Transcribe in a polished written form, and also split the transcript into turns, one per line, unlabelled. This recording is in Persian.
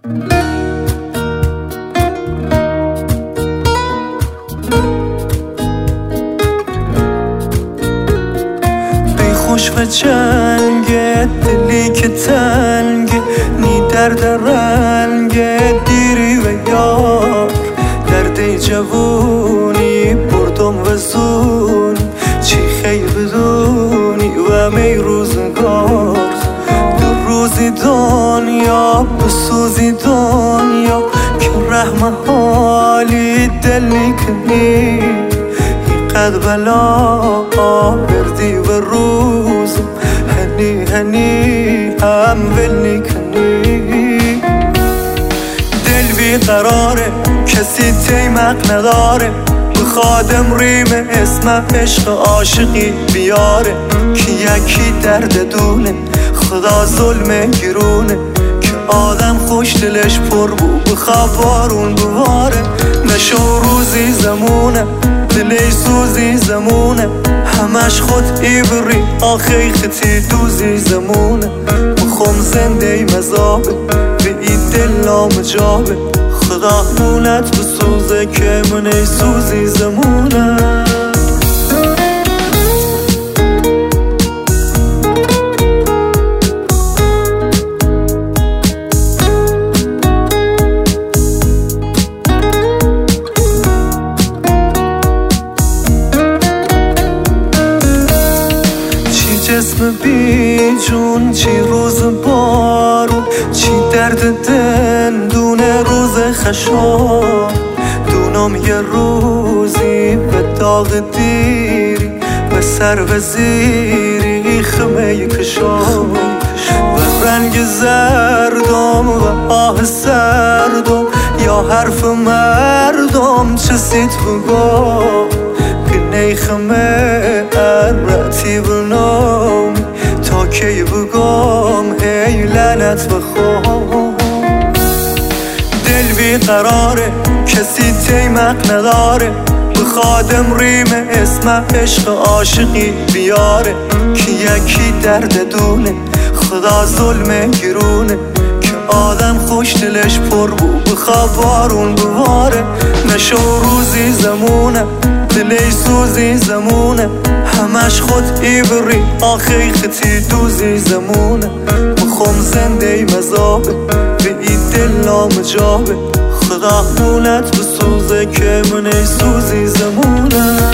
خوش و جنگه دلی که تنگه نی درد رنگه دیری و یار درد جوونی بردم و زونی چی خیر بدونی و می روزگار دو روزی دنیا بسوزی دنیا که رحمه حالی دل نکنی قد بلا بردی و روز هنی هنی هم ول نکنی دل بیقراره کسی تیمق نداره بخوادم ریم اسم عشق عاشقی بیاره که یکی درد دونه خدا ظلم گرونه که آدم خوش دلش پر بود بخواب بارون بواره نشو روزی زمونه دلی سوزی زمونه همش خود ایبری آخی خطی دوزی زمونه بخوام زنده مذابه به ای دل نامجابه خدا مونت بسوزه که من ای سوزی زمونه جسم بی جون چی روز بارون چی درد دندونه روز خشام دونم یه روزی به داغ دیری به سر وزیری خمه کشام و رنگ زردم و آه سردم یا حرف مردم چه سیت بگم که خمه رتیب نام تا کی بگم ای لعنت بخوام دل بیقراره کسی تیمق نداره بخوادم ریم اسم عشق عاشقی بیاره که یکی درد دونه خدا ظلم گرونه که آدم خوش دلش پر بود بخواب بارون بواره نشو روزی زمونه دلی سوزی زمونه همش خود ایبری آخی خطی دوزی زمونه بخوام زنده مذابه به ای دل نامجابه خدا مونت بسوزه که من ای سوزی زمونه